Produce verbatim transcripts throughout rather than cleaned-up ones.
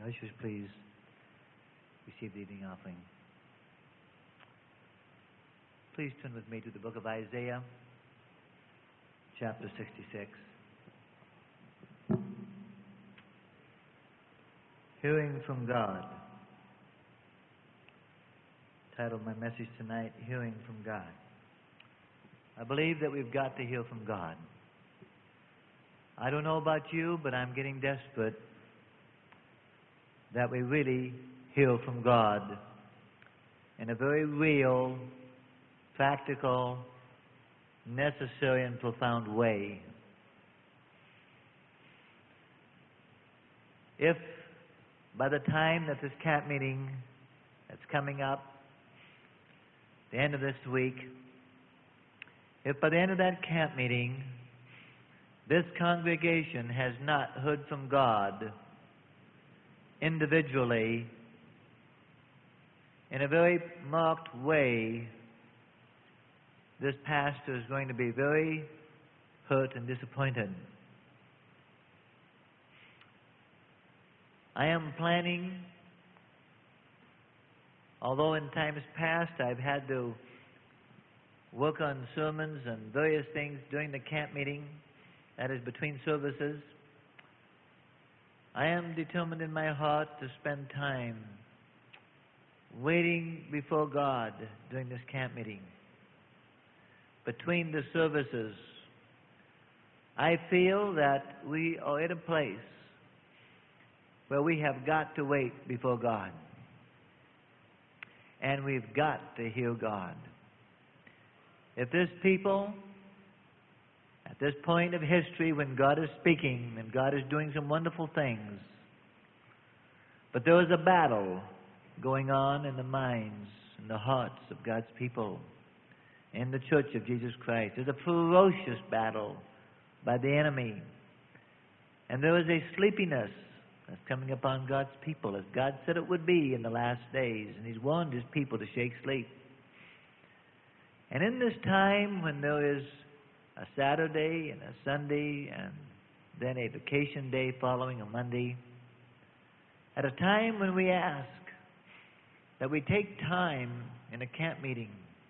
Ushers, please receive the evening offering. Please turn with me to the book of Isaiah, chapter sixty-six. Hearing from God. Title of my message tonight, Hearing from God. I believe that we've got to hear from God. I don't know about you, but I'm getting desperate that we really hear from God in a very real, practical, necessary, and profound way. If by the time that this camp meeting that's coming up, the end of this week, if by the end of that camp meeting, this congregation has not heard from God individually in a very marked way, this pastor is going to be very hurt and disappointed. I am planning, although in times past I've had to work on sermons and various things during the camp meeting, that is between services, I am determined in my heart to spend time waiting before God during this camp meeting. Between the services, I feel that we are at a place where we have got to wait before God. And we've got to hear God. If this people, at this point of history when God is speaking and God is doing some wonderful things, but there is a battle going on in the minds and the hearts of God's people in the Church of Jesus Christ. There's a ferocious battle by the enemy. And there is a sleepiness that's coming upon God's people, as God said it would be in the last days. And He's warned His people to shake sleep. And in this time when there is a Saturday and a Sunday and then a vacation day following a Monday, at a time when we ask that we take time in a camp meeting,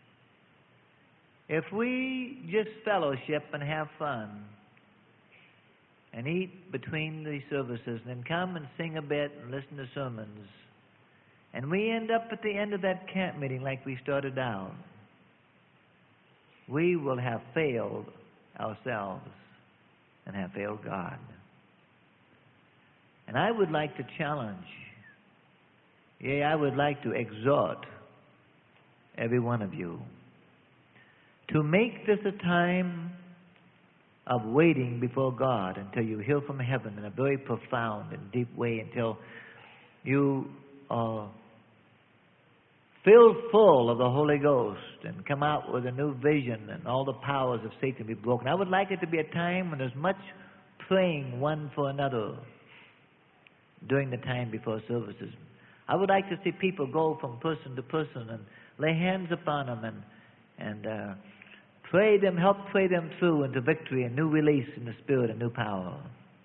if we just fellowship and have fun and eat between the services and then come and sing a bit and listen to sermons, and we end up at the end of that camp meeting like we started out, we will have failed ourselves and have failed God. And I would like to challenge, yea, I would like to exhort every one of you to make this a time of waiting before God until you hear from heaven in a very profound and deep way, until you are filled full of the Holy Ghost and come out with a new vision and all the powers of Satan be broken. I would like it to be a time when there's much praying one for another during the time before services. I would like to see people go from person to person and lay hands upon them and, and uh, pray them, help pray them through into victory and new release in the Spirit and new power.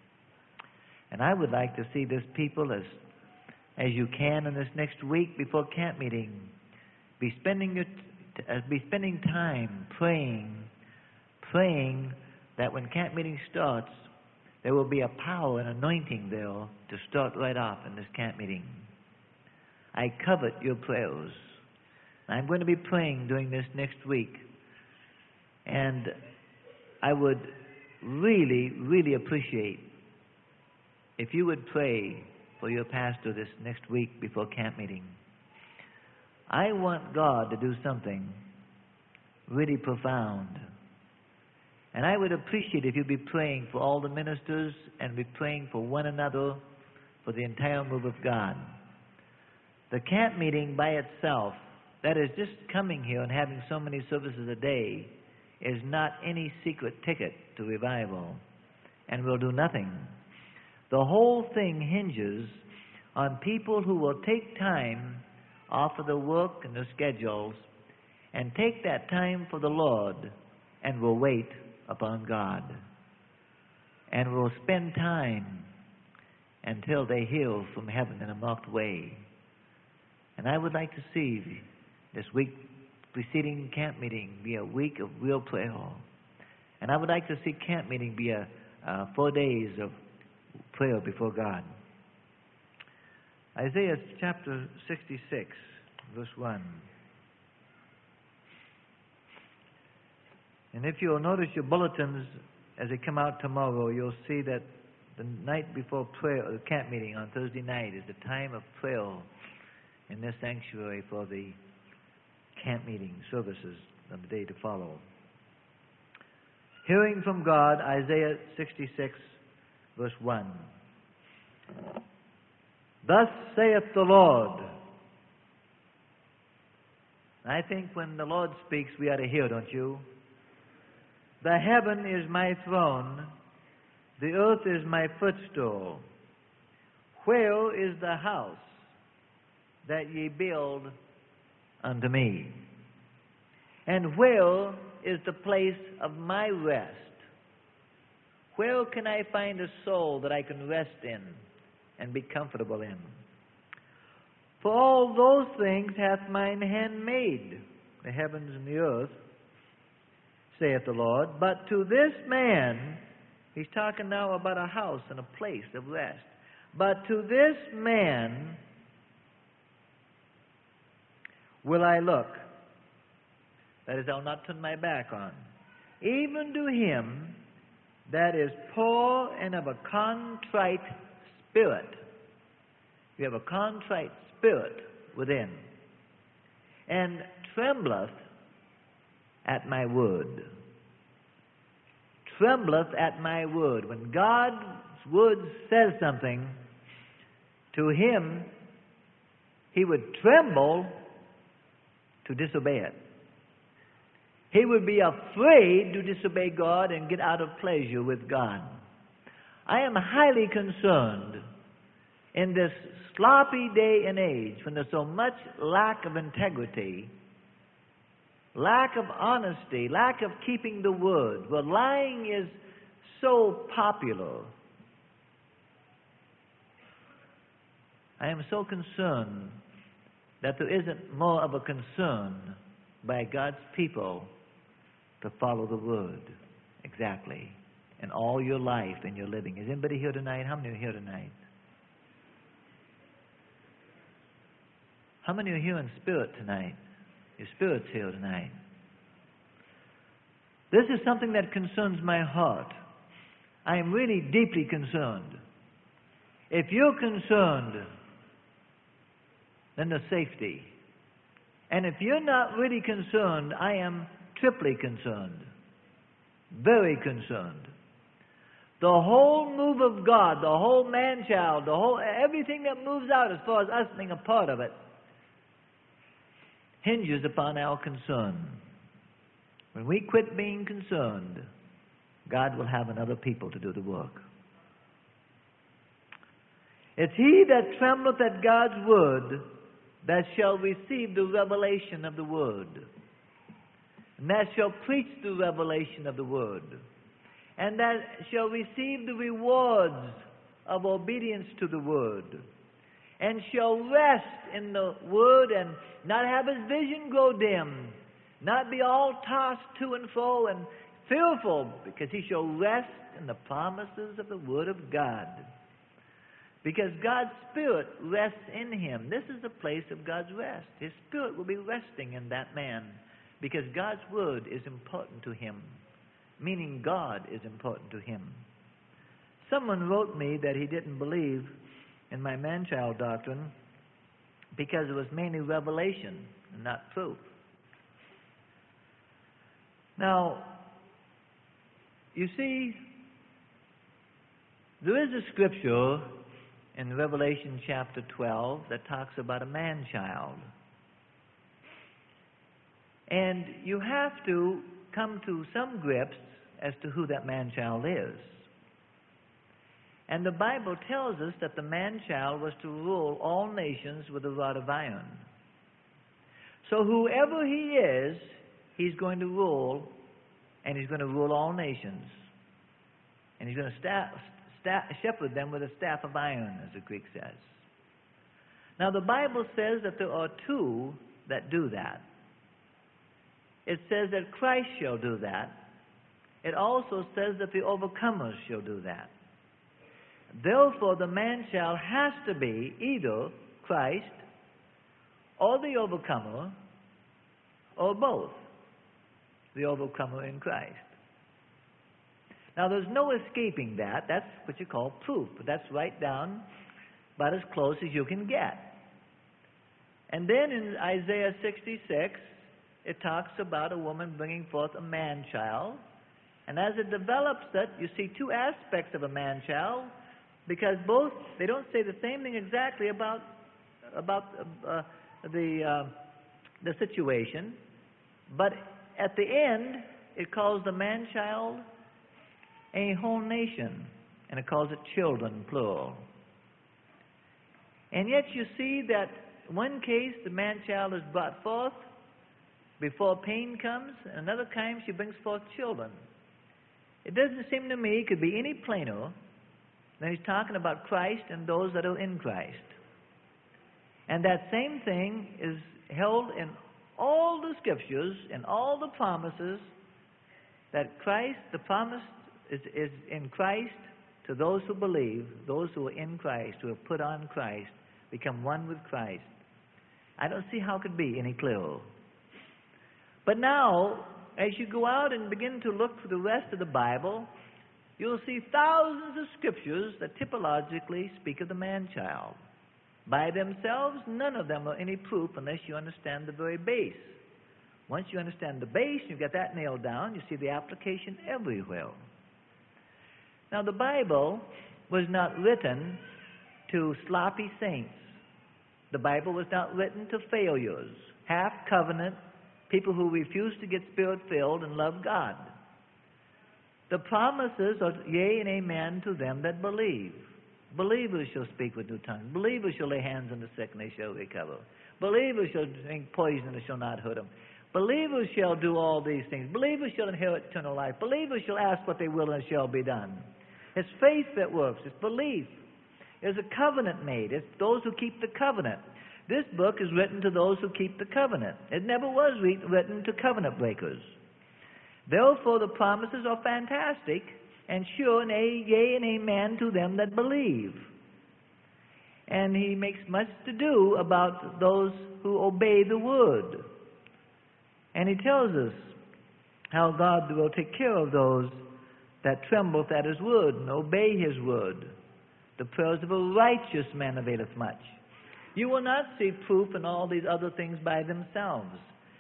And I would like to see this people as as you can in this next week before camp meeting, be spending your, uh, be spending time praying, praying that when camp meeting starts, there will be a power and anointing there to start right off in this camp meeting. I covet your prayers. I'm going to be praying during this next week, and I would really, really appreciate if you would pray for your pastor this next week before camp meeting. I want God to do something really profound. And I would appreciate if you'd be praying for all the ministers and be praying for one another, for the entire move of God. The camp meeting by itself, that is just coming here and having so many services a day, is not any secret ticket to revival and will do nothing. The whole thing hinges on people who will take time off of their work and their schedules and take that time for the Lord and will wait upon God and will spend time until they hear from heaven in a marked way. And I would like to see this week preceding camp meeting be a week of real prayer. And I would like to see camp meeting be a uh, four days of prayer before God. Isaiah chapter sixty-six, verse one. And if you'll notice your bulletins as they come out tomorrow, you'll see that the night before prayer, or the camp meeting on Thursday night, is the time of prayer in this sanctuary for the camp meeting services on the day to follow. Hearing from God, Isaiah sixty-six, verse one. Thus saith the Lord. I think when the Lord speaks, we ought to hear, don't you? The heaven is my throne, the earth is my footstool. Where is the house that ye build unto me? And where is the place of my rest? Where can I find a soul that I can rest in and be comfortable in? For all those things hath mine hand made, the heavens and the earth, saith the Lord. But to this man, he's talking now about a house and a place of rest. But to this man will I look. That is, I'll not turn my back on. Even to him that is poor and of a contrite spirit. You have a contrite spirit within, and trembleth at my word. Trembleth at my word. When God's word says something to him, he would tremble to disobey it. He would be afraid to disobey God and get out of pleasure with God. I am highly concerned in this sloppy day and age when there's so much lack of integrity, lack of honesty, lack of keeping the word, where lying is so popular. I am so concerned that there isn't more of a concern by God's people to follow the word exactly in all your life and your living. Is anybody here tonight? How many are here tonight? How many are here in spirit tonight? Your spirit's here tonight. This is something that concerns my heart. I am really deeply concerned. If you're concerned, then there's safety. And if you're not really concerned, I am triply concerned. Very concerned. The whole move of God, the whole man-child, the whole everything that moves out as far as us being a part of it, hinges upon our concern. When we quit being concerned, God will have another people to do the work. It's he that trembleth at God's word that shall receive the revelation of the word, and that shall preach the revelation of the word, and that shall receive the rewards of obedience to the word, and shall rest in the word and not have his vision grow dim, not be all tossed to and fro and fearful, because he shall rest in the promises of the word of God. Because God's Spirit rests in him. This is the place of God's rest. His Spirit will be resting in that man because God's Word is important to him, meaning God is important to him. Someone wrote me that he didn't believe in my man-child doctrine because it was mainly revelation and not proof. Now, you see, there is a scripture in Revelation chapter twelve that talks about a man-child. And you have to come to some grips as to who that man-child is. And the Bible tells us that the man-child was to rule all nations with a rod of iron. So whoever he is, he's going to rule, and he's going to rule all nations. And he's going to sta- staff, shepherd them with a staff of iron, as the Greek says. Now, the Bible says that there are two that do that. It says that Christ shall do that. It also says that the overcomers shall do that. Therefore, the man-child has to be either Christ or the overcomer or both, the overcomer in Christ. Now, there's no escaping that. That's what you call proof. That's right down about as close as you can get. And then in Isaiah sixty-six, it talks about a woman bringing forth a man-child. And as it develops it, you see two aspects of a man-child, because both, they don't say the same thing exactly about, about uh, the, uh, the situation. But at the end, it calls the man-child a whole nation, and it calls it children, plural. And yet you see that in one case the man-child is brought forth before pain comes, and another time she brings forth children. It doesn't seem to me it could be any plainer than he's talking about Christ and those that are in Christ. And that same thing is held in all the scriptures and all the promises, that Christ, the promise is, is in Christ to those who believe, those who are in Christ, who have put on Christ, become one with Christ. I don't see how it could be any clearer. But now, as you go out and begin to look for the rest of the Bible, you'll see thousands of scriptures that typologically speak of the man-child. By themselves, none of them are any proof unless you understand the very base. Once you understand the base, you get that nailed down, you see the application everywhere. Now, the Bible was not written to sloppy saints. The Bible was not written to failures, half-covenant, people who refuse to get Spirit-filled and love God. The promises are yea and amen to them that believe. Believers shall speak with new tongues. Believers shall lay hands on the sick and they shall recover. Believers shall drink poison and it shall not hurt them. Believers shall do all these things. Believers shall inherit eternal life. Believers shall ask what they will and it shall be done. It's faith that works. It's belief. There's a covenant made. It's those who keep the covenant. This book is written to those who keep the covenant. It never was re- written to covenant breakers. Therefore, the promises are fantastic and sure and a, yea and amen to them that believe. And he makes much to do about those who obey the word. And he tells us how God will take care of those that tremble at his word and obey his word. The prayers of a righteous man availeth much. You will not see proof in all these other things by themselves.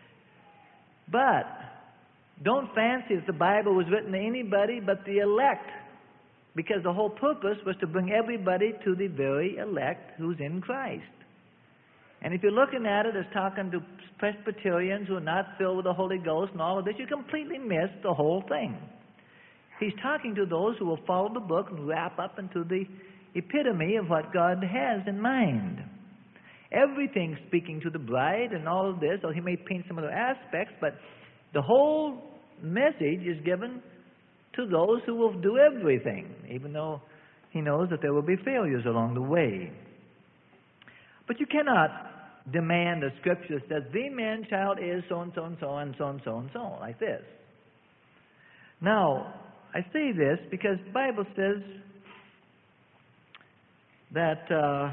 But don't fancy that the Bible was written to anybody but the elect, because the whole purpose was to bring everybody to the very elect who's in Christ. And if you're looking at it as talking to Presbyterians who are not filled with the Holy Ghost and all of this, you completely miss the whole thing. He's talking to those who will follow the book and wrap up into the epitome of what God has in mind. Everything speaking to the bride and all of this, or he may paint some other aspects, but the whole message is given to those who will do everything, even though he knows that there will be failures along the way. But you cannot demand a scripture that says, the man-child is so-and-so and so and so and so and so, like this. Now, I say this because the Bible says that, uh,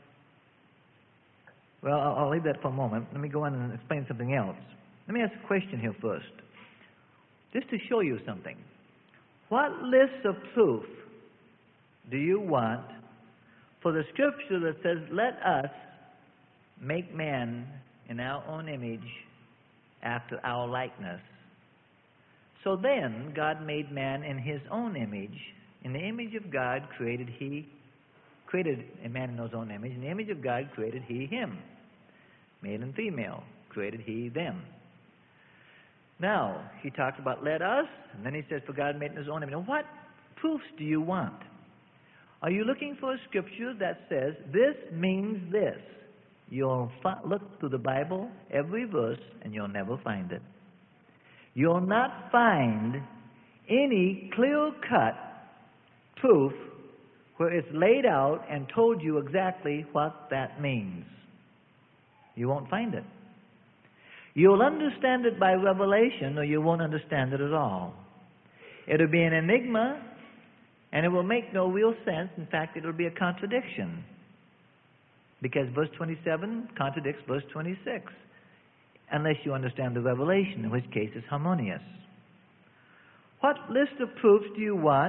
well, I'll, I'll leave that for a moment. Let me go on and explain something else. Let me ask a question here first, just to show you something. What list of proof do you want for the scripture that says, let us make man in our own image after our likeness? So then, God made man in his own image. In the image of God created he, created a man in his own image. In the image of God created he him. Male and female created he them. Now, he talks about let us, and then he says, for God made in his own image. Now, what proofs do you want? Are you looking for a scripture that says, this means this? You'll fi- look through the Bible, every verse, and you'll never find it. You'll not find any clear-cut proof where it's laid out and told you exactly what that means. You won't find it. You'll understand it by revelation, or you won't understand it at all. It'll be an enigma, and it will make no real sense. In fact, it'll be a contradiction, because verse twenty-seven contradicts verse twenty-six, unless you understand the revelation, in which case it's harmonious. What list of proofs do you want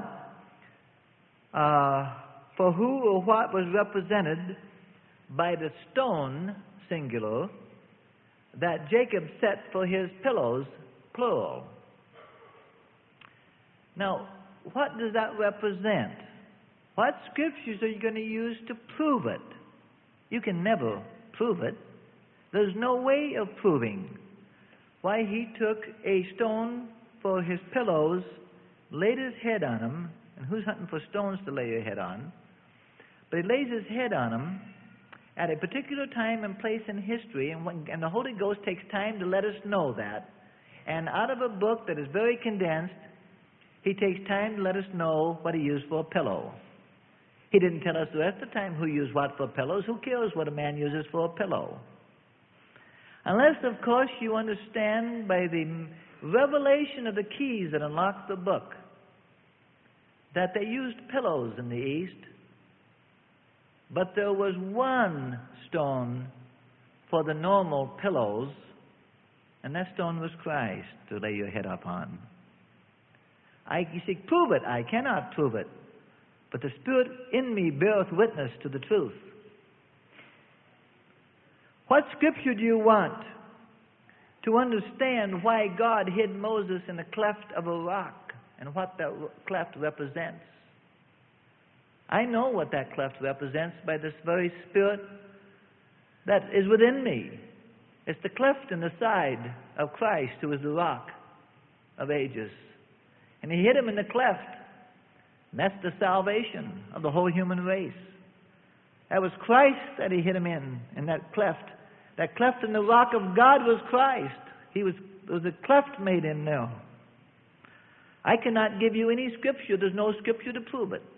uh, for who or what was represented by the stone, singular, that Jacob set for his pillows, plural? Now, what does that represent? What scriptures are you going to use to prove it? You can never prove it. There's no way of proving why he took a stone for his pillows, laid his head on them, and who's hunting for stones to lay your head on? But he lays his head on them at a particular time and place in history, and, when, and the Holy Ghost takes time to let us know that. And out of a book that is very condensed, he takes time to let us know what he used for a pillow. He didn't tell us the rest of the time who used what for pillows. Who cares what a man uses for a pillow? Unless, of course, you understand by the revelation of the keys that unlock the book that they used pillows in the East, but there was one stone for the normal pillows, and that stone was Christ to lay your head upon. I, you say, prove it. I cannot prove it, but the Spirit in me beareth witness to the truth. What scripture do you want to understand why God hid Moses in the cleft of a rock and what that cleft represents? I know what that cleft represents by this very Spirit that is within me. It's the cleft in the side of Christ, who is the rock of ages. And he hid him in the cleft. And that's the salvation of the whole human race. That was Christ that he hid him in, in that cleft. That cleft in the rock of God was Christ. He was, there was a cleft made in there. I cannot give you any scripture. There's no scripture to prove it.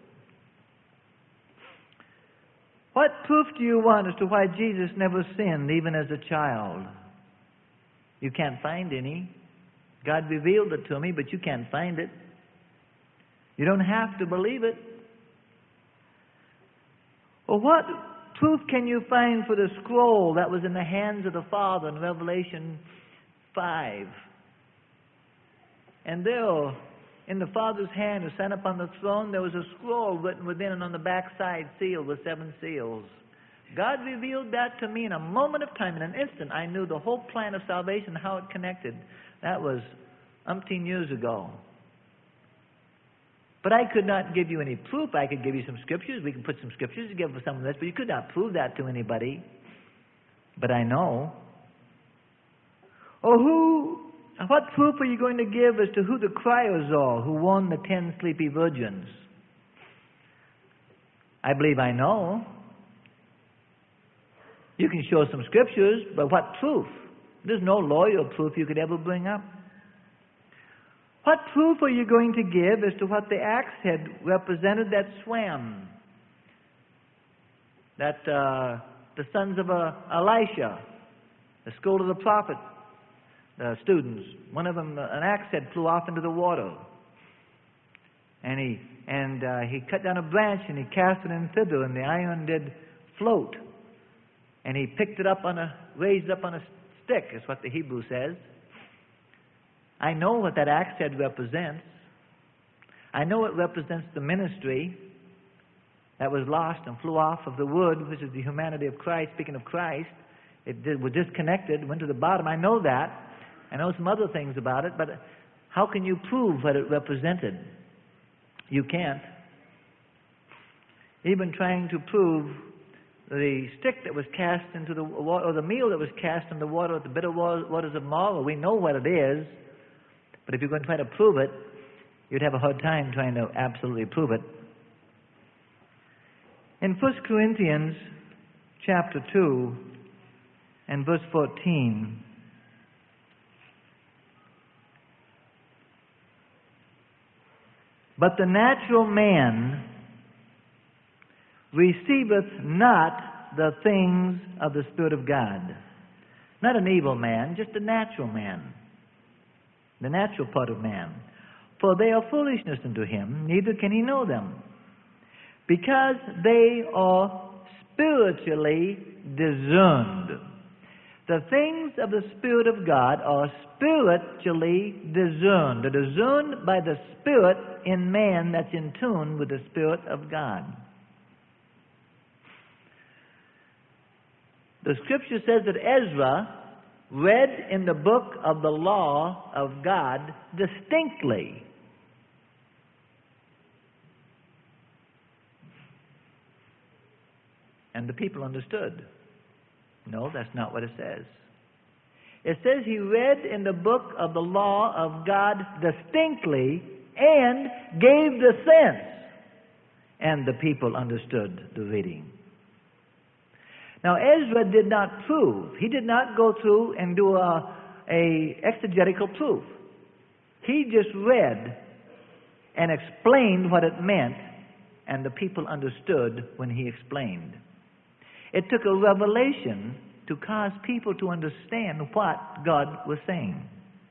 What proof do you want as to why Jesus never sinned, even as a child? You can't find any. God revealed it to me, but you can't find it. You don't have to believe it. Well, what proof can you find for the scroll that was in the hands of the Father in Revelation five? And there, in the Father's hand who sat upon the throne, there was a scroll written within and on the backside sealed with seven seals. God revealed that to me in a moment of time. In an instant, I knew the whole plan of salvation, how it connected. That was umpteen years ago. But I could not give you any proof. I could give you some scriptures. We can put some scriptures together for some of this, but you could not prove that to anybody. But I know. Or who, what proof are you going to give as to who the criers are who won the ten sleepy virgins? I believe I know. You can show some scriptures, but what proof? There's no lawyer proof you could ever bring up. What proof are you going to give as to what the axe head represented that swam? That uh, the sons of uh, Elisha, the school of the prophet uh, students, one of them, uh, an axe head flew off into the water. And he and uh, he cut down a branch and he cast it in thither, and the iron did float. And he picked it up on a, raised up on a stick, is what the Hebrew says. I know what that axe head represents. I know it represents the ministry that was lost and flew off of the wood, which is the humanity of Christ. Speaking of Christ, it did, was disconnected, went to the bottom. I know that. I know some other things about it, but how can you prove what it represented? You can't. Even trying to prove the stick that was cast into the water, or the meal that was cast in the water at the bitter waters of Marah, we know what it is. But if you're going to try to prove it, you'd have a hard time trying to absolutely prove it. In First Corinthians chapter two and verse fourteen, but the natural man receiveth not the things of the Spirit of God. Not an evil man, just a natural man, the natural part of man. For they are foolishness unto him, neither can he know them, because they are spiritually discerned. The things of the Spirit of God are spiritually discerned. They're discerned by the Spirit in man that's in tune with the Spirit of God. The Scripture says that Ezra read in the book of the law of God distinctly. And the people understood. No, that's not what it says. It says he read in the book of the law of God distinctly and gave the sense. And the people understood the reading. Now, Ezra did not prove. He did not go through and do a, a exegetical proof. He just read and explained what it meant, and the people understood when he explained. It took a revelation to cause people to understand what God was saying.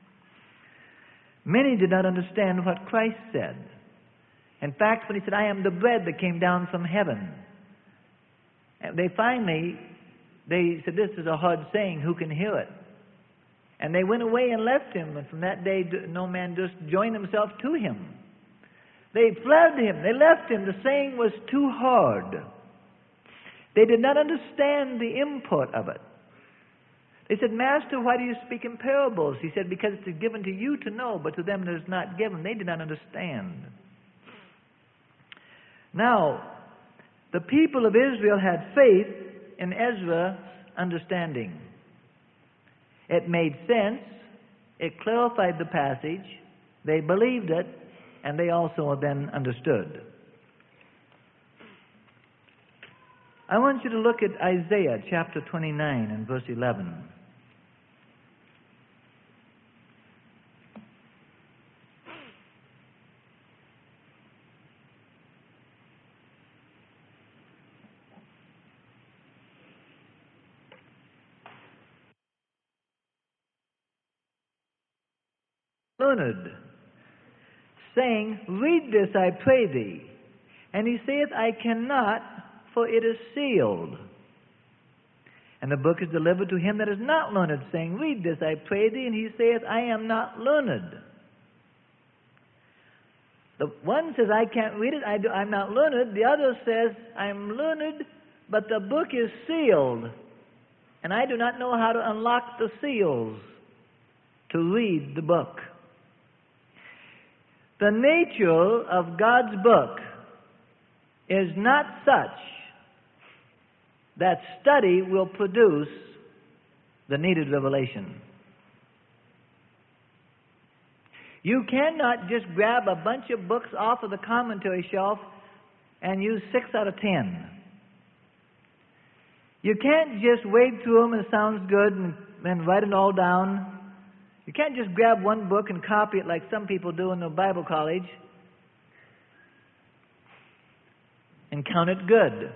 Many did not understand what Christ said. In fact, when he said, I am the bread that came down from heaven, and they finally, they said, this is a hard saying, who can hear it? And they went away and left him, and from that day no man just joined himself to him. They fled him, they left him, the saying was too hard. They did not understand the import of it. They said, Master, why do you speak in parables? He said, because it is given to you to know, but to them it is not given. They did not understand. Now, the people of Israel had faith in Ezra's understanding. It made sense. It clarified the passage. They believed it, and they also then understood. I want you to look at Isaiah chapter twenty-nine and verse eleven. Learned, saying, read this, I pray thee. And he saith, I cannot, for it is sealed. And the book is delivered to him that is not learned, saying, read this, I pray thee. And he saith, I am not learned. The one says, I can't read it, I do, I'm not learned. The other says, I'm learned, but the book is sealed. And I do not know how to unlock the seals to read the book. The nature of God's book is not such that study will produce the needed revelation. You cannot just grab a bunch of books off of the commentary shelf and use six out of ten. You can't just wade through them and it sounds good and, and write it all down. You can't just grab one book and copy it like some people do in the Bible college and count it good.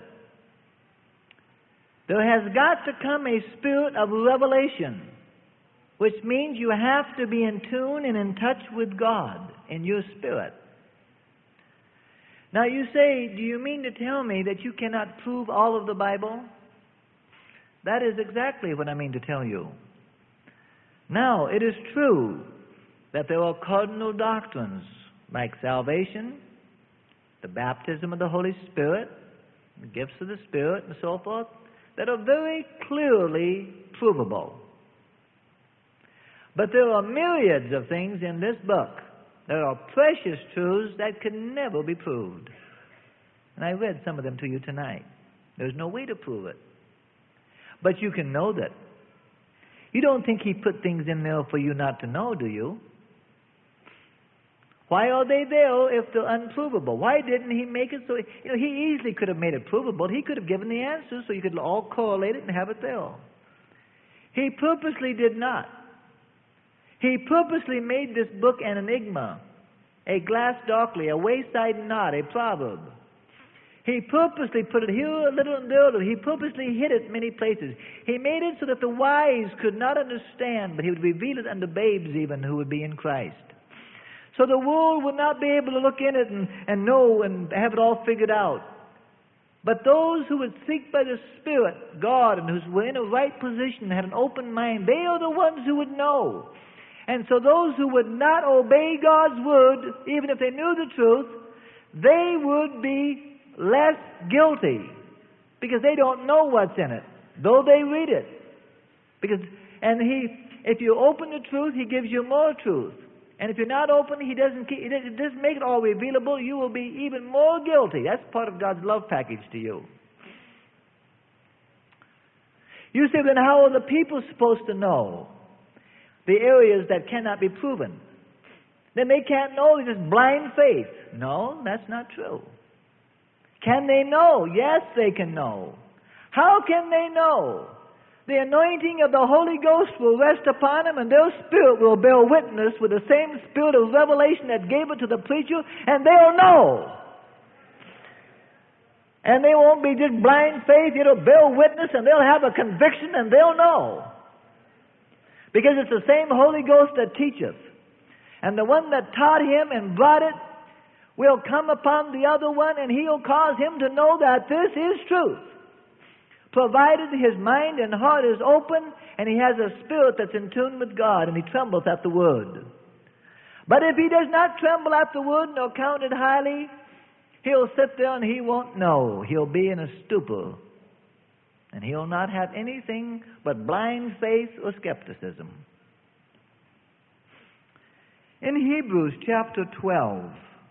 There has got to come a spirit of revelation, which means you have to be in tune and in touch with God in your spirit. Now you say, do you mean to tell me that you cannot prove all of the Bible? That is exactly what I mean to tell you. Now, it is true that there are cardinal doctrines like salvation, the baptism of the Holy Spirit, the gifts of the Spirit, and so forth, that are very clearly provable. But there are myriads of things in this book. There are precious truths that can never be proved. And I read some of them to you tonight. There's no way to prove it. But you can know that. You don't think He put things in there for you not to know, do you? Why are they there if they're unprovable? Why didn't He make it so... You know, He easily could have made it provable. He could have given the answers so you could all correlate it and have it there. He purposely did not. He purposely made this book an enigma, a glass darkly, a wayside knot, a proverb. He purposely put it here a little and there a little. He purposely hid it many places. He made it so that the wise could not understand, but he would reveal it unto babes even who would be in Christ. So the world would not be able to look in it and, and know and have it all figured out. But those who would seek by the Spirit God and who were in a right position, had an open mind, they are the ones who would know. And so those who would not obey God's word, even if they knew the truth, they would be less guilty because they don't know what's in it, though they read it. Because and he, if you open the truth, he gives you more truth. And if you're not open, he doesn't keep, it doesn't make it all revealable. You will be even more guilty. That's part of God's love package to you. You say, then how are the people supposed to know the areas that cannot be proven? Then they can't know. It's just blind faith. No, that's not true. Can they know? Yes, they can know. How can they know? The anointing of the Holy Ghost will rest upon them, and their spirit will bear witness with the same spirit of revelation that gave it to the preacher, and they'll know. And they won't be just blind faith. It'll bear witness, and they'll have a conviction, and they'll know. Because it's the same Holy Ghost that teacheth. And the one that taught him and brought it will come upon the other one, and he'll cause him to know that this is truth, provided his mind and heart is open and he has a spirit that's in tune with God and he trembles at the word. But if he does not tremble at the word nor count it highly, he'll sit there and he won't know. He'll be in a stupor. And he'll not have anything but blind faith or skepticism. In Hebrews chapter twelve,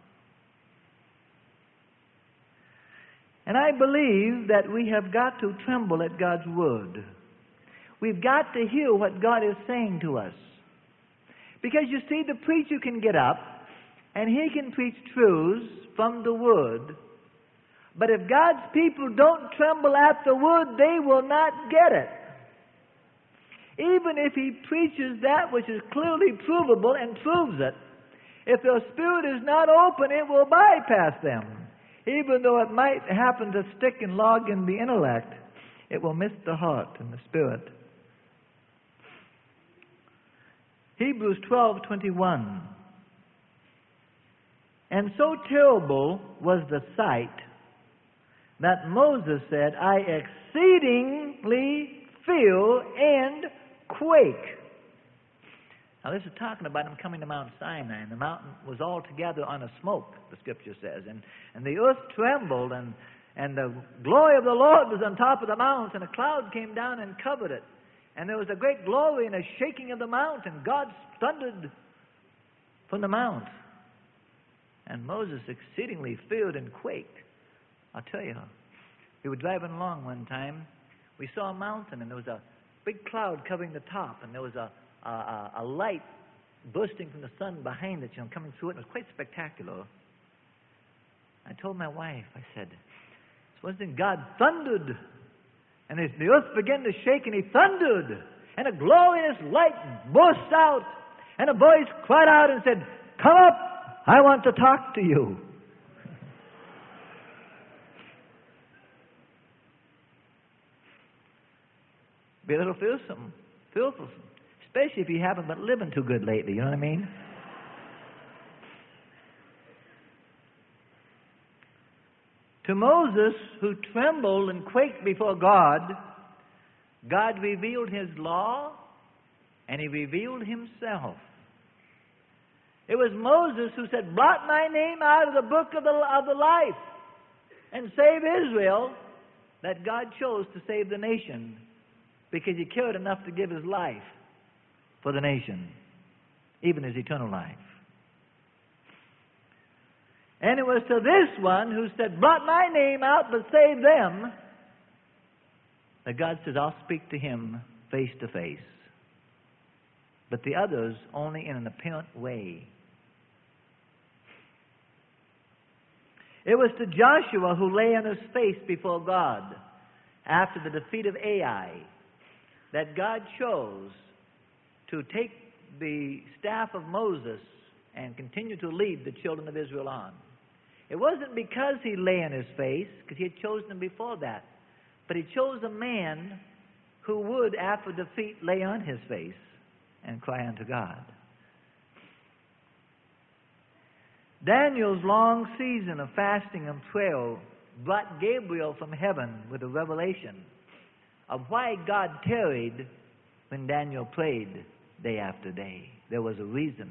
and I believe that we have got to tremble at God's word. We've got to hear what God is saying to us. Because you see, the preacher can get up and he can preach truths from the word. But if God's people don't tremble at the word, they will not get it. Even if he preaches that which is clearly provable and proves it, if their spirit is not open, it will bypass them. Even though it might happen to stick and log in the intellect, it will miss the heart and the spirit. Hebrews twelve twenty-one. And so terrible was the sight that Moses said, I exceedingly fear and quake. Now this is talking about him coming to Mount Sinai, and the mountain was altogether on a smoke, the Scripture says. And, and the earth trembled, and, and the glory of the Lord was on top of the mount, and a cloud came down and covered it. And there was a great glory and a shaking of the mount, and God thundered from the mount. And Moses exceedingly feared and quaked. I'll tell you, we were driving along one time. We saw a mountain, and there was a big cloud covering the top, and there was a Uh, a light bursting from the sun behind it, you know, coming through it. It was quite spectacular. I told my wife, I said, suppose then God thundered, and the earth began to shake, and he thundered, and a glorious light burst out, and a voice cried out and said, come up, I want to talk to you. Be a little fearsome, fearful. Especially if you haven't been living too good lately, you know what I mean? To Moses, who trembled and quaked before God, God revealed his law and he revealed himself. It was Moses who said, blot my name out of the book of the, of the life and save Israel, that God chose to save the nation because he cared enough to give his life for the nation, even his eternal life. And it was to this one who said, blot my name out, but save them, that God says, I'll speak to him face to face. But the others only in an apparent way. It was to Joshua, who lay on his face before God after the defeat of Ai, that God chose to take the staff of Moses and continue to lead the children of Israel on. It wasn't because he lay on his face, because he had chosen him before that. But he chose a man who would, after defeat, lay on his face and cry unto God. Daniel's long season of fasting and prayer brought Gabriel from heaven with a revelation of why God tarried when Daniel prayed day after day. There was a reason.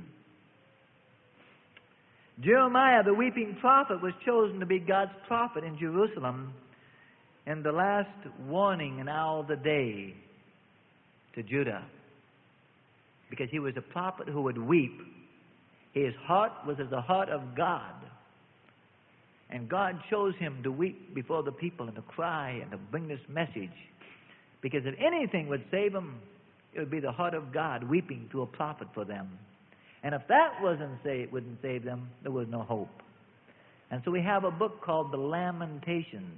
Jeremiah, the weeping prophet, was chosen to be God's prophet in Jerusalem in the last warning and hour of the day to Judah, because he was a prophet who would weep. His heart was as the heart of God. And God chose him to weep before the people and to cry and to bring this message. Because if anything would save them, it would be the heart of God weeping through a prophet for them. And if that wasn't save, wouldn't save them, there was no hope. And so we have a book called the Lamentations.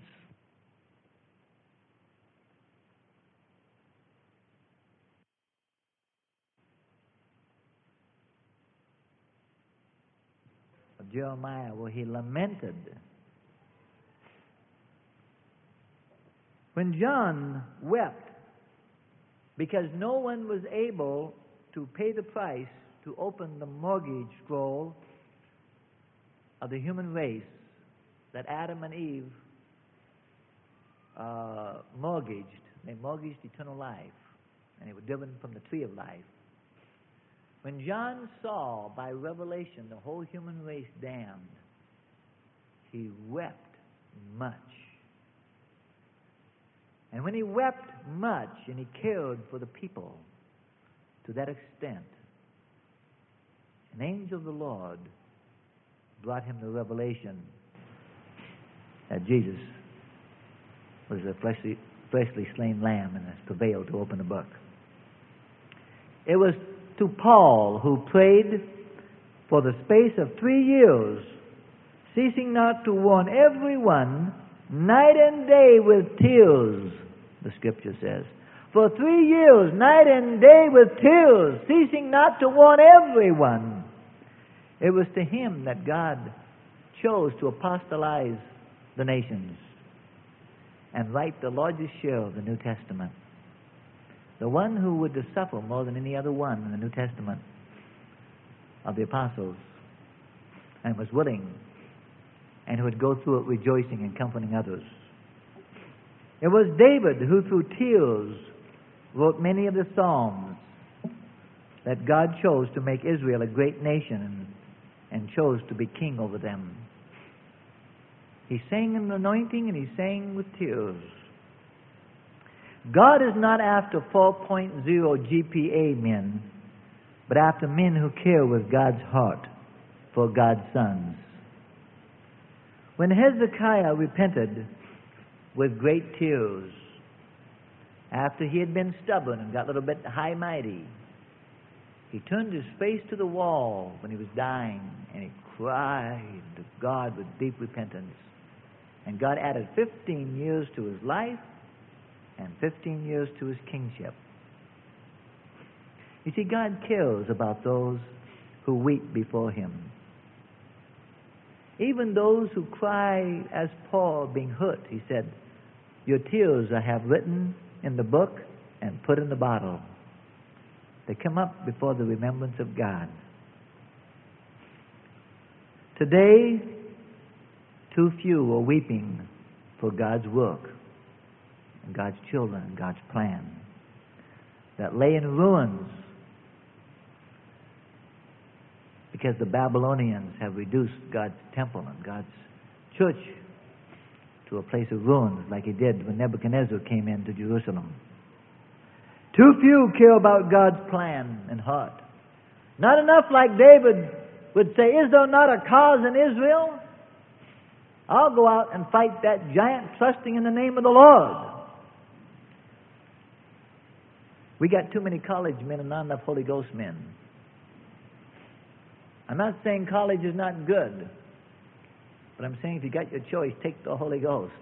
Of Jeremiah, where he lamented. When John wept because no one was able to pay the price to open the mortgage scroll of the human race that Adam and Eve uh, mortgaged. They mortgaged eternal life, and they were driven from the tree of life. When John saw by revelation the whole human race damned, he wept much. And when he wept much and he cared for the people to that extent, an angel of the Lord brought him the revelation that Jesus was a freshly, freshly slain lamb and has prevailed to open the book. It was to Paul, who prayed for the space of three years, ceasing not to warn everyone night and day with tears, the Scripture says. For three years, night and day with tears, ceasing not to warn everyone. It was to him that God chose to apostolize the nations and write the largest share of the New Testament. The one who would suffer more than any other one in the New Testament of the apostles, and was willing, and who would go through it rejoicing and comforting others. It was David who through tears wrote many of the Psalms that God chose to make Israel a great nation and, and chose to be king over them. He sang in anointing and he sang with tears. God is not after four point oh G P A men, but after men who care with God's heart for God's sons. When Hezekiah repented with great tears, after he had been stubborn and got a little bit high-mighty, he turned his face to the wall when he was dying, and he cried to God with deep repentance. And God added fifteen years to his life and fifteen years to his kingship. You see, God cares about those who weep before him. Even those who cry as Paul being hurt, he said, your tears I have written in the book and put in the bottle. They come up before the remembrance of God. Today, too few are weeping for God's work and God's children and God's plan that lay in ruins because the Babylonians have reduced God's temple and God's church to a place of ruins like he did when Nebuchadnezzar came into Jerusalem. Too few care about God's plan and heart. Not enough like David would say, is there not a cause in Israel? I'll go out and fight that giant, trusting in the name of the Lord. We got too many college men and not enough Holy Ghost men. I'm not saying college is not good, but I'm saying if you got your choice, take the Holy Ghost.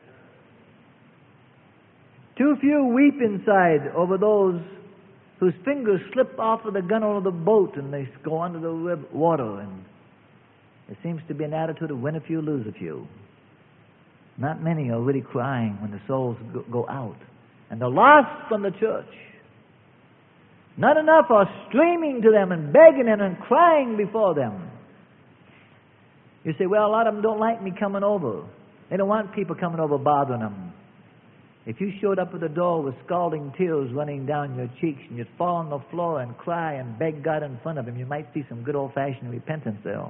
Too few weep inside over those whose fingers slip off of the gunwale of the boat and they go under the water and There seems to be an attitude of win a few, lose a few. Not many are really crying when the souls go, go out and they're lost from the church. Not enough are streaming to them and begging them and crying before them. You say, well, a lot of them don't like me coming over. They don't want people coming over bothering them. If you showed up at the door with scalding tears running down your cheeks and you'd fall on the floor and cry and beg God in front of Him, you might see some good old-fashioned repentance there.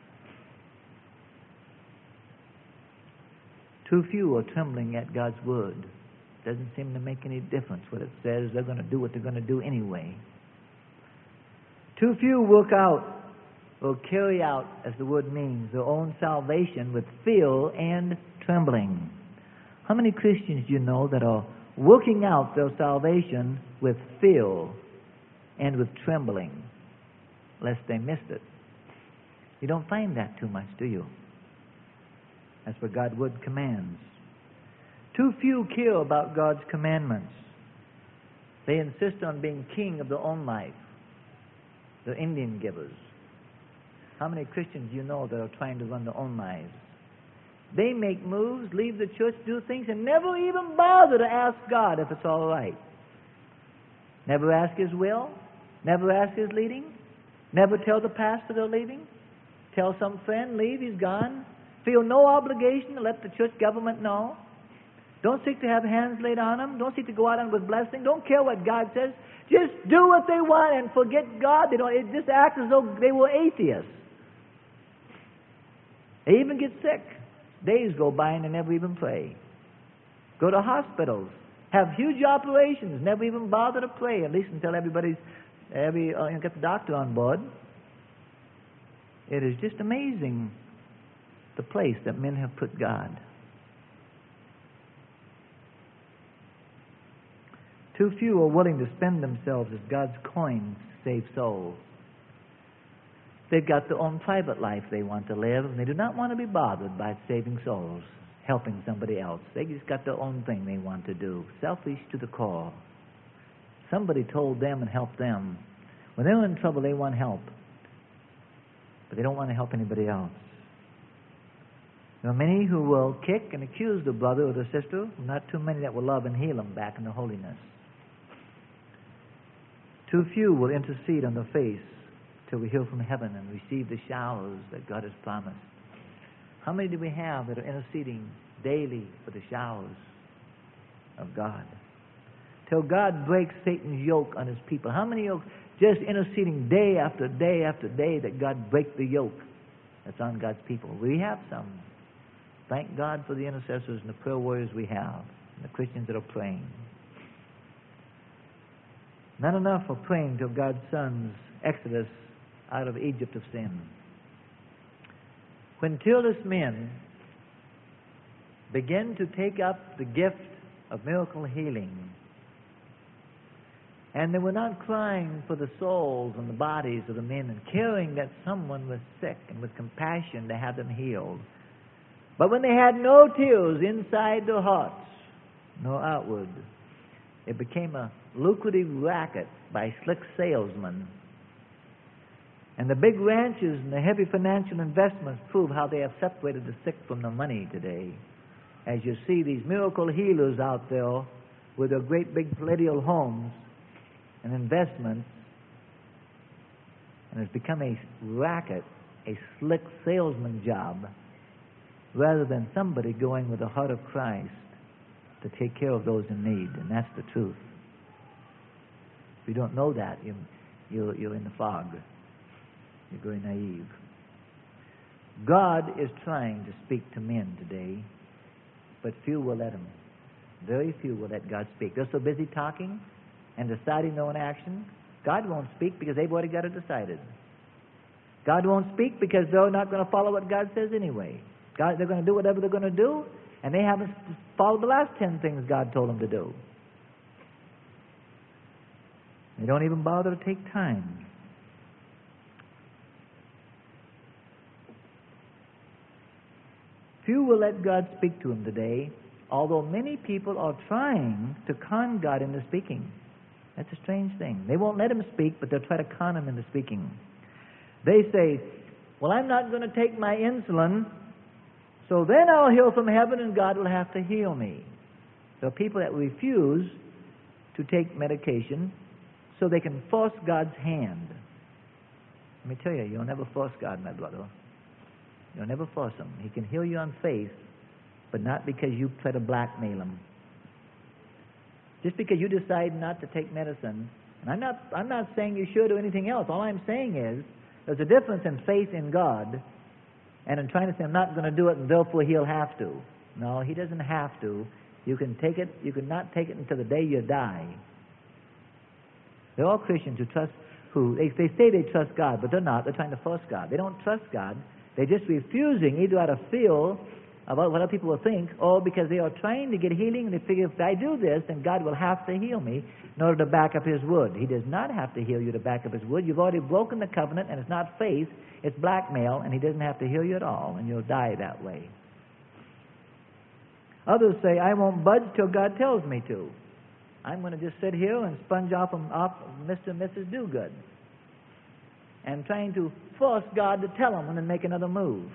Too few are trembling at God's Word. Doesn't seem to make any difference what it says. They're going to do what they're going to do anyway. Too few work out or carry out, as the word means, their own salvation with fear and trembling. How many Christians do you know that are working out their salvation with fear and with trembling, lest they missed it? You don't find that too much, do you? That's what God's Word commands. Too few care about God's commandments. They insist on being king of their own life. They're Indian givers. How many Christians do you know that are trying to run their own lives? They make moves, leave the church, do things, and never even bother to ask God if it's all right. Never ask His will. Never ask His leading. Never tell the pastor they're leaving. Tell some friend, leave, he's gone. Feel no obligation to let the church government know. Don't seek to have hands laid on them. Don't seek to go out on with blessing. Don't care what God says. Just do what they want and forget God. They don't. It just act as though they were atheists. They even get sick. Days go by and they never even pray. Go to hospitals. Have huge operations. Never even bother to pray, at least until everybody's, every, uh, you get the doctor on board. It is just amazing the place that men have put God. Too few are willing to spend themselves as God's coins to save souls. They've got their own private life they want to live, and they do not want to be bothered by saving souls, helping somebody else. They just got their own thing they want to do. Selfish to the core. Somebody told them and helped them. When they're in trouble, they want help. But they don't want to help anybody else. There are many who will kick and accuse the brother or the sister, not too many that will love and heal them back into holiness. Too few will intercede on their face till we hear from heaven and receive the showers that God has promised. How many do we have that are interceding daily for the showers of God? Till God breaks Satan's yoke on His people. How many are just interceding day after day after day that God break the yoke that's on God's people? We have some. Thank God for the intercessors and the prayer warriors we have, and the Christians that are praying. Not enough are praying till God's Son's exodus out of Egypt of sin. When tearless men begin to take up the gift of miracle healing, and they were not crying for the souls and the bodies of the men and caring that someone was sick and with compassion to have them healed, but when they had no tears inside their hearts nor outward, it became a lucrative racket by slick salesmen. And the big ranches and the heavy financial investments prove how they have separated the sick from the money today. As you see these miracle healers out there with their great big palatial homes and investments, and it's become a racket, a slick salesman job, rather than somebody going with the heart of Christ to take care of those in need. And that's the truth. If you don't know that, you, you're, you're in the fog. You're very naive. God is trying to speak to men today, but few will let Him. Very few will let God speak. They're so busy talking and deciding their own action. God won't speak because they've already got it decided. God won't speak because they're not going to follow what God says anyway. God, they're going to do whatever they're going to do, and they haven't followed the last ten things God told them to do. They don't even bother to take time. Few will let God speak to them today, although many people are trying to con God into speaking. That's a strange thing. They won't let Him speak, but they'll try to con Him into speaking. They say, Well, I'm not going to take my insulin, so then I'll heal from heaven and God will have to heal me. There are people that refuse to take medication so they can force God's hand. Let me tell you, you'll never force God, my brother. You'll never force Him. He can heal you on faith, but not because you try to blackmail Him. Just because you decide not to take medicine, and I'm not, I'm not saying you should or anything else. All I'm saying is there's a difference in faith in God and in trying to say, I'm not going to do it and therefore He'll have to. No, He doesn't have to. You can take it, you can not take it until the day you die. They're all Christians who trust, who, they, they say they trust God, but they're not. They're trying to force God. They don't trust God. They're just refusing, either out of fear about what other people will think, or because they are trying to get healing, and they figure if I do this, then God will have to heal me in order to back up His word. He does not have to heal you to back up His word. You've already broken the covenant, and it's not faith, it's blackmail, and He doesn't have to heal you at all, and you'll die that way. Others say, I won't budge till God tells me to. I'm going to just sit here and sponge off, off Mister and Missus Do-Good. And trying to force God to tell them and then make another move.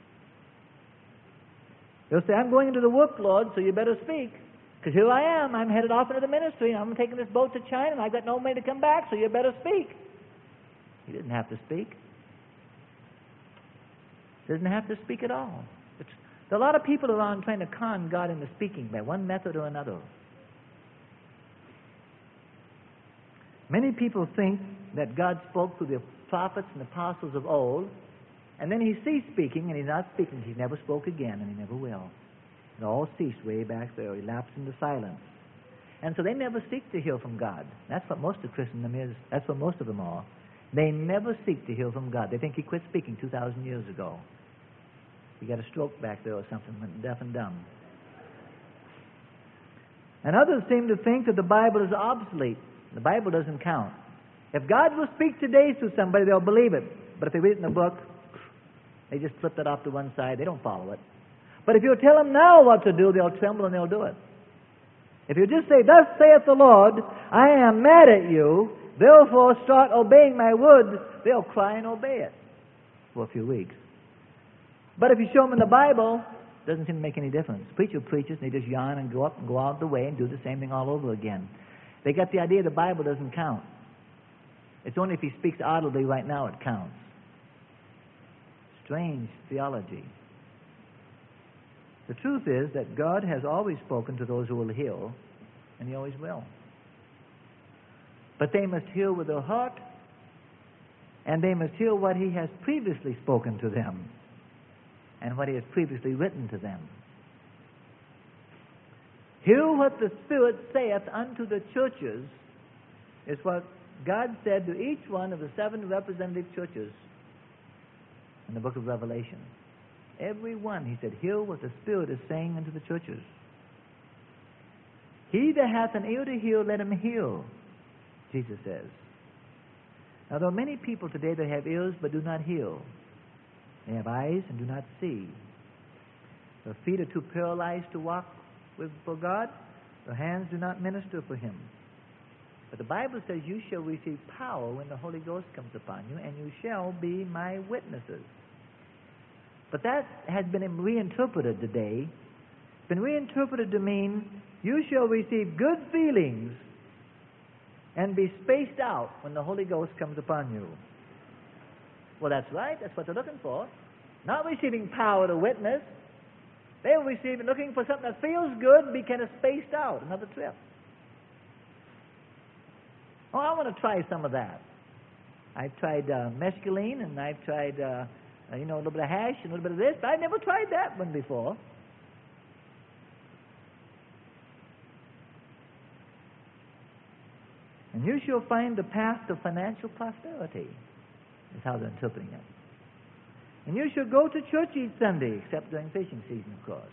They'll say, I'm going into the work, Lord, so you better speak. Because here I am. I'm headed off into the ministry. And I'm taking this boat to China, and I've got no way to come back, so you better speak. He doesn't have to speak. He doesn't have to speak at all. It's, there are a lot of people around trying to con God into speaking by one method or another. Many people think that God spoke through the prophets and apostles of old, and then He ceased speaking, and He's not speaking. He never spoke again, and He never will. It all ceased way back there. He lapsed into silence. And so they never seek to hear from God. That's what most of Christendom is. That's what most of them are. They never seek to hear from God. They think He quit speaking two thousand years ago. He got a stroke back there or something, went deaf and dumb. And others seem to think that the Bible is obsolete. The Bible doesn't count. If God will speak today to somebody, they'll believe it. But if they read it in a book, they just flip that off to one side. They don't follow it. But if you tell them now what to do, they'll tremble and they'll do it. If you just say, thus saith the Lord, I am mad at you, therefore start obeying my word, they'll cry and obey it for a few weeks. But if you show them in the Bible, it doesn't seem to make any difference. Preacher preaches, and they just yawn and go up and go out the way and do the same thing all over again. They got the idea the Bible doesn't count. It's only if He speaks audibly right now it counts. Strange theology. The truth is that God has always spoken to those who will hear, and He always will. But they must hear with their heart, and they must hear what He has previously spoken to them, and what He has previously written to them. Hear what the Spirit saith unto the churches is what God said to each one of the seven representative churches in the book of Revelation. Every one, He said, hear what the Spirit is saying unto the churches. He that hath an ear to hear, let him hear, Jesus says. Now, there are many people today that have ears but do not hear. They have eyes and do not see. Their feet are too paralyzed to walk with, for God. Their hands do not minister for Him. But the Bible says, you shall receive power when the Holy Ghost comes upon you, and you shall be my witnesses. But that has been reinterpreted today. It's been reinterpreted to mean, you shall receive good feelings and be spaced out when the Holy Ghost comes upon you. Well, that's right. That's what they're looking for. Not receiving power to witness. They're receiving, looking for something that feels good, be kind of spaced out. Another trip. Oh, I want to try some of that. I've tried uh, mescaline, and I've tried, uh, uh, you know, a little bit of hash and a little bit of this. But I've never tried that one before. And you shall find the path to financial prosperity, is how they're interpreting it. And you shall go to church each Sunday, except during fishing season, of course.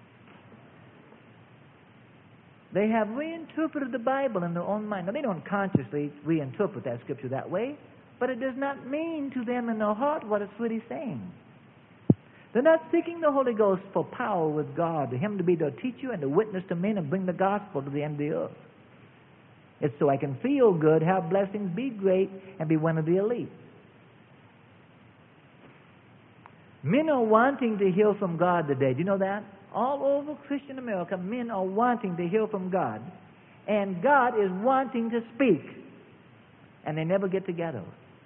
They have reinterpreted the Bible in their own mind. Now, they don't consciously reinterpret that scripture that way, but it does not mean to them in their heart what it's really saying. They're not seeking the Holy Ghost for power with God, to Him to be their teacher and to witness to men and bring the gospel to the end of the earth. It's so I can feel good, have blessings, be great, and be one of the elite. Men are wanting to hear from God today. Do you know that? All over Christian America, men are wanting to hear from God. And God is wanting to speak. And they never get together.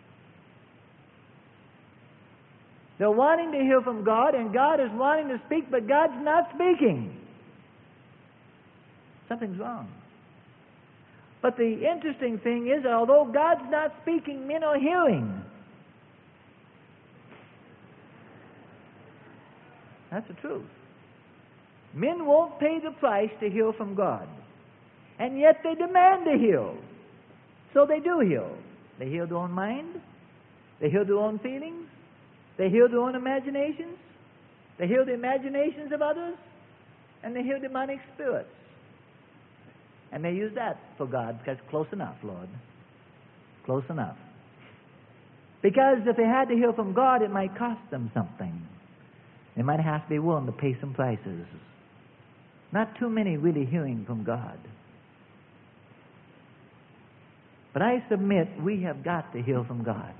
They're wanting to hear from God, and God is wanting to speak, but God's not speaking. Something's wrong. But the interesting thing is, although God's not speaking, men are hearing. That's the truth. Men won't pay the price to hear from God. And yet they demand to hear. So they do hear. They hear their own mind. They hear their own feelings. They hear their own imaginations. They hear the imaginations of others. And they hear demonic spirits. And they use that for God because close enough, Lord. Close enough. Because if they had to hear from God, it might cost them something. They might have to be willing to pay some prices. Not too many really hearing from God. But I submit we have got to hear from God.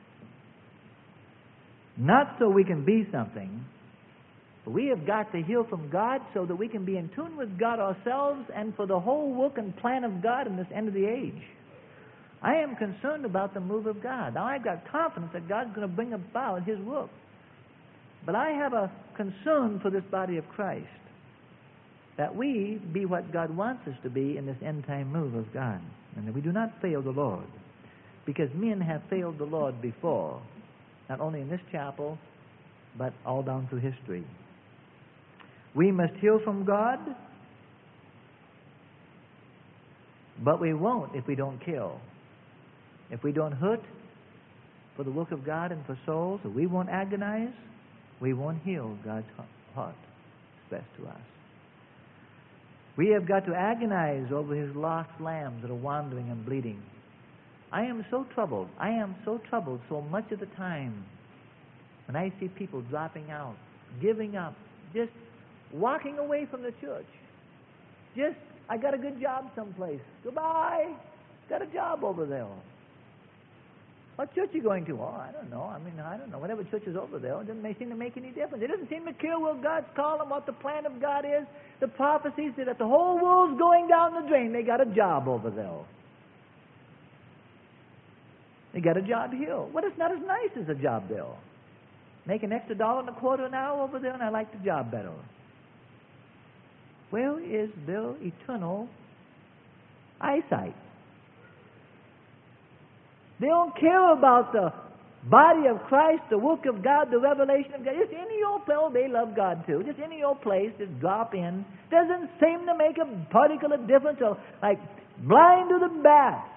Not so we can be something, but we have got to hear from God so that we can be in tune with God ourselves and for the whole work and plan of God in this end of the age. I am concerned about the move of God. Now, I've got confidence that God's going to bring about His work. But I have a concern for this body of Christ, that we be what God wants us to be in this end-time move of God, and that we do not fail the Lord, because men have failed the Lord before, not only in this chapel, but all down through history. We must hear from God, but we won't if we don't kill. If we don't hurt for the work of God and for souls, if we won't agonize, we won't heal God's heart expressed to us. We have got to agonize over His lost lambs that are wandering and bleeding. I am so troubled. I am so troubled so much of the time when I see people dropping out, giving up, just walking away from the church. Just, I got a good job someplace. Goodbye. Got a job over there. What church are you going to? Oh, I don't know. I mean, I don't know. Whatever church is over there, it doesn't seem to make any difference. It doesn't seem to care what God's calling, what the plan of God is. The prophecies that the whole world's going down the drain. They got a job over there. They got a job here. Well, it's not as nice as a job there. Make an extra dollar and a quarter an hour over there, and I like the job better. Where is their eternal eyesight? They don't care about the body of Christ, the work of God, the revelation of God. Just any old place, they love God too. Just any old place, just drop in. Doesn't seem to make a particle of difference. Or like blind to the bats.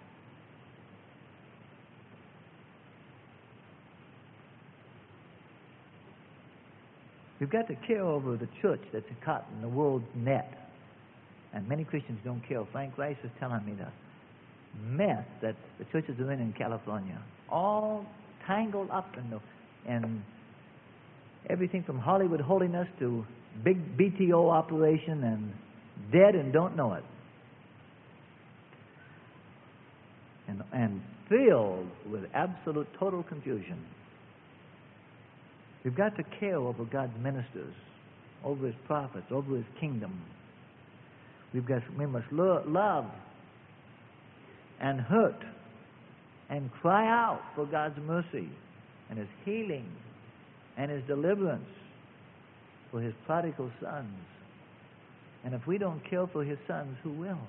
We've got to care over the church that's caught in the world's net. And many Christians don't care. Frank Rice is telling me that. Mess that the churches are in in California, all tangled up in the, and everything from Hollywood holiness to big B T O operation and dead and don't know it, and and filled with absolute total confusion. We've got to care over God's ministers, over His prophets, over His kingdom. We've got we must lo- love. and hurt and cry out for God's mercy and His healing and His deliverance for His prodigal sons. And if we don't care for His sons, who will?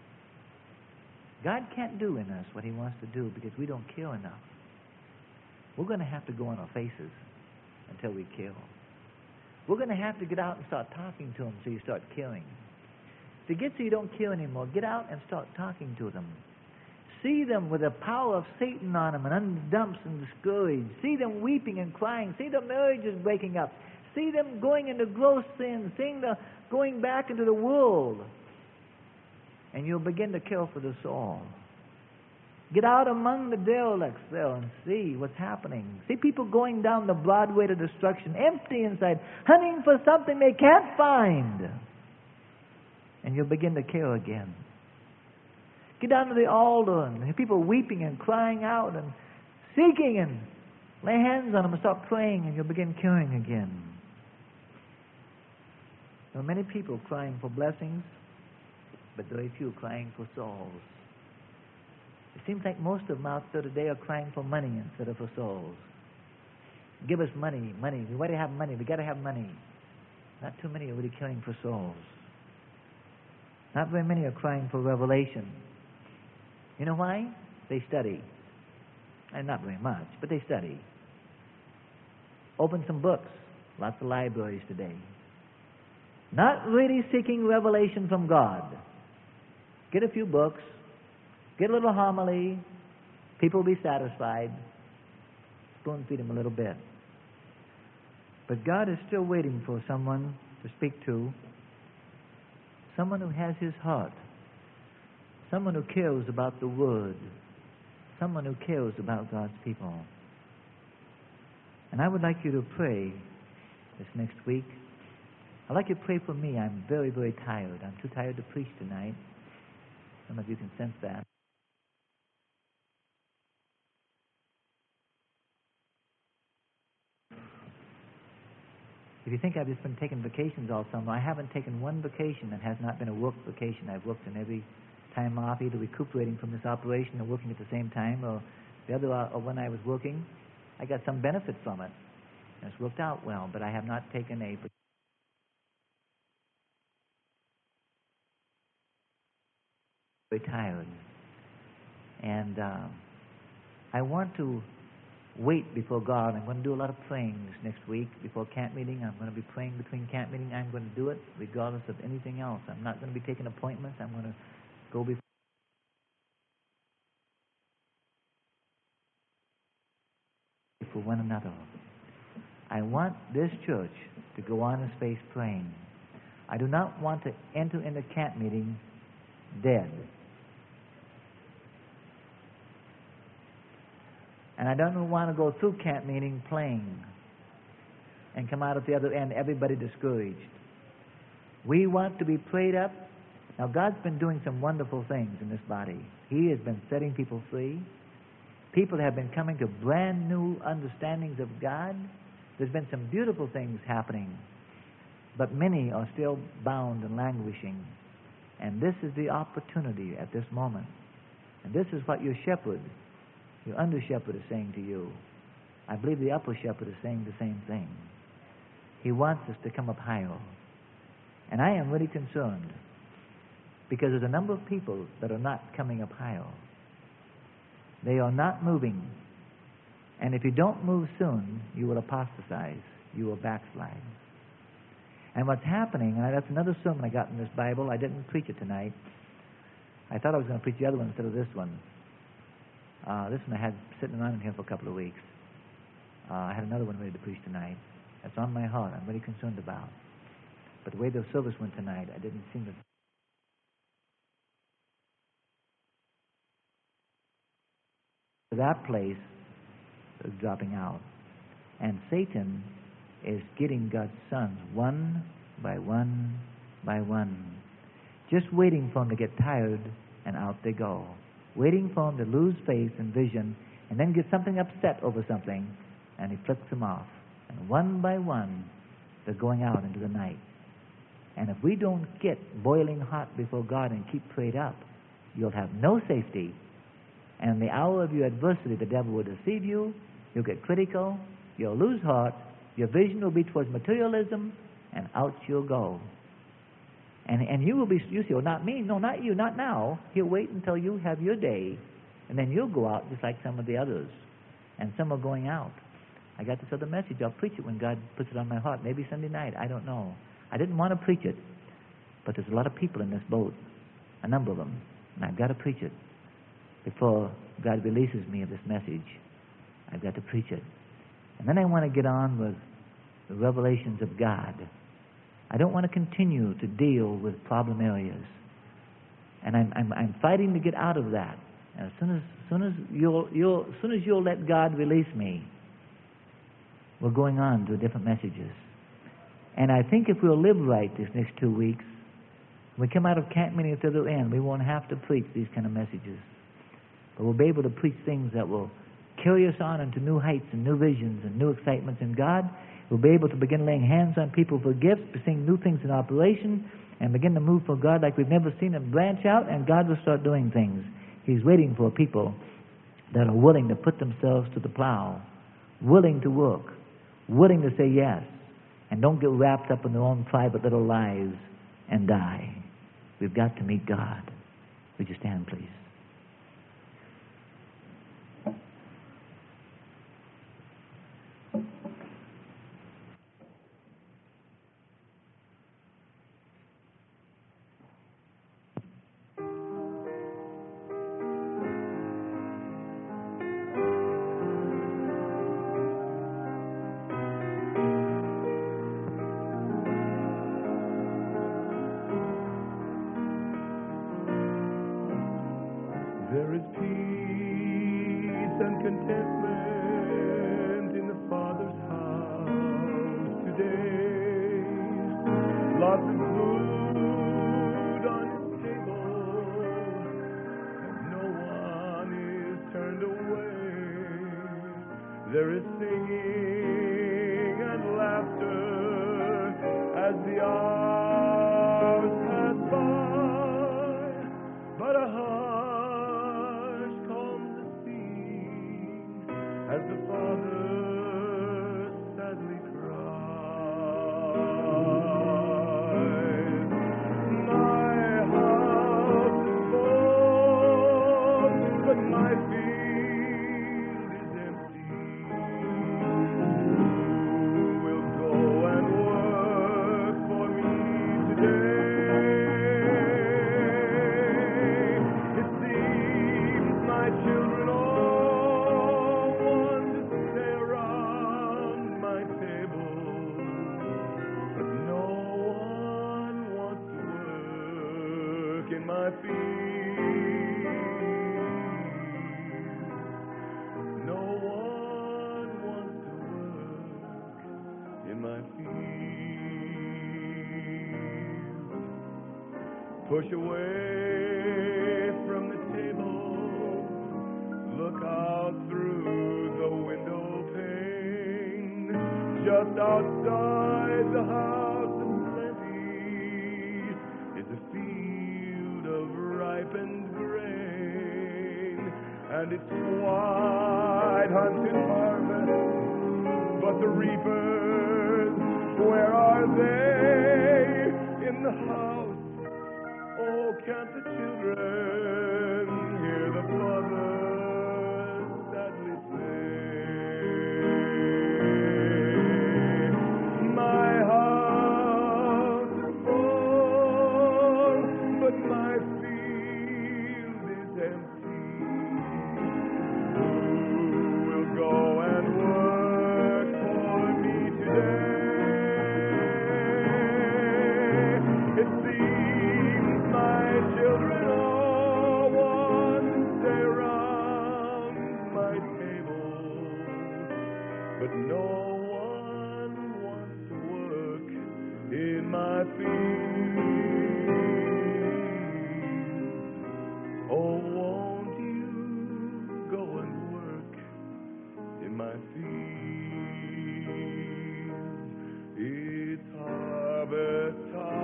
God can't do in us what He wants to do because we don't care enough. We're going to have to go on our faces until we care. We're going to have to get out and start talking to them so you start caring. To get so you don't care anymore, get out and start talking to them. See them with the power of Satan on them and undumps and discouraged. See them weeping and crying. See their marriages breaking up. See them going into gross sin. Seeing the going back into the world. And you'll begin to care for the soul. Get out among the derelicts there and see what's happening. See people going down the broad way to destruction, empty inside, hunting for something they can't find. And you'll begin to care again. Get down to the altar and hear people weeping and crying out and seeking and Lay hands on them and start praying, and you'll begin curing again. There are many people crying for blessings, but very few crying for souls. It seems like most of them out there today are crying for money instead of for souls. Give us money, money. We want to have money. We got to have money. Not too many are really caring for souls. Not very many are crying for revelation. You know why? They study. And not very much, but they study. Open some books. Lots of libraries today. Not really seeking revelation from God. Get a few books. Get a little homily. People will be satisfied. Spoon feed them a little bit. But God is still waiting for someone to speak to. Someone who has his heart. Someone who cares about the Word. Someone who cares about God's people. And I would like you to pray this next week. I'd like you to pray for me. I'm very, very tired. I'm too tired to preach tonight. Some of you can sense that. If you think I've just been taking vacations all summer, I haven't taken one vacation that has not been a work vacation. I've worked in every time off, either recuperating from this operation or working at the same time, or the other, or when I was working, I got some benefit from it. And it's worked out well, but I have not taken a very tired. And uh, I want to wait before God. I'm going to do a lot of praying this next week before camp meeting. I'm going to be praying between camp meeting. I'm going to do it regardless of anything else. I'm not going to be taking appointments. I'm going to go before for one another. I want this church to go on in space praying. I do not want to enter into camp meeting dead. And I don't want to go through camp meeting playing and come out at the other end, everybody discouraged. We want to be prayed up. Now, God's been doing some wonderful things in this body. He has been setting people free. People have been coming to brand new understandings of God. There's been some beautiful things happening. But many are still bound and languishing. And this is the opportunity at this moment. And this is what your shepherd, your under shepherd is saying to you. I believe the upper shepherd is saying the same thing. He wants us to come up higher. And I am really concerned because there's a number of people that are not coming up higher. They are not moving. And if you don't move soon, you will apostatize. You will backslide. And what's happening, and that's another sermon I got in this Bible. I didn't preach it tonight. I thought I was going to preach the other one instead of this one. Uh, this one I had sitting around in here for a couple of weeks. Uh, I had another one ready to preach tonight. That's on my heart. I'm really concerned about. But the way the service went tonight, I didn't seem to... That place is dropping out. And Satan is getting God's sons one by one by one. Just waiting for them to get tired, and out they go. Waiting for them to lose faith and vision, and then get something upset over something, and he flicks them off. And one by one, they're going out into the night. And if we don't get boiling hot before God and keep prayed up, you'll have no safety. And in the hour of your adversity, the devil will deceive you. You'll get critical. You'll lose heart. Your vision will be towards materialism, and out you'll go. And and you will be, you say, oh, not me. No, not you, not now. He'll wait until you have your day, and then you'll go out just like some of the others. And some are going out. I got this other message. I'll preach it when God puts it on my heart. Maybe Sunday night. I don't know. I didn't want to preach it, but there's a lot of people in this boat, a number of them, and I've got to preach it before God releases me of this message. I've got to preach it. And then I want to get on with the revelations of God. I don't want to continue to deal with problem areas. And I'm, I'm, I'm fighting to get out of that. And as soon as, as soon as you'll, you'll, as soon as you'll let God release me, we're going on to different messages. And I think if we'll live right this next two weeks, when we come out of camp meeting at the other end, we won't have to preach these kind of messages. But we'll be able to preach things that will carry us on into new heights and new visions and new excitements in God. We'll be able to begin laying hands on people for gifts, seeing new things in operation, and begin to move for God like we've never seen Him branch out, and God will start doing things. He's waiting for people that are willing to put themselves to the plow, willing to work, willing to say yes, and don't get wrapped up in their own private little lives and die. We've got to meet God. Would you stand, please? There is peace and contentment in the Father's house today. Lots of food on His table, and no one is turned away. There is singing and laughter as the hours pass by, but a heart as the Father sadly cries. My house is full, but my field is empty. Who will go and work for me today? It seems my children all in my field. No one wants to work in my field. Push away from the table, look out through the window pane. Just outside the house of plenty is a field of ripened grain, and it's wide hunted harvest, but the reapers, where are they? In the house, oh, can't the children hear the father sadly say, my house is full, but my field is empty. Who will go and work for me today? It seems my children all want to stay around my table, but no one wants to work in my field. Oh, won't you go and work in my field? It's harvest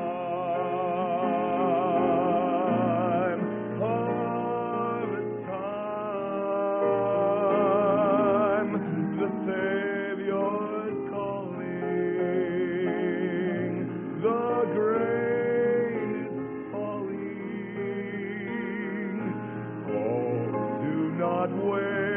time, harvest time. The Savior's calling, the grain is falling. Oh, do not wait.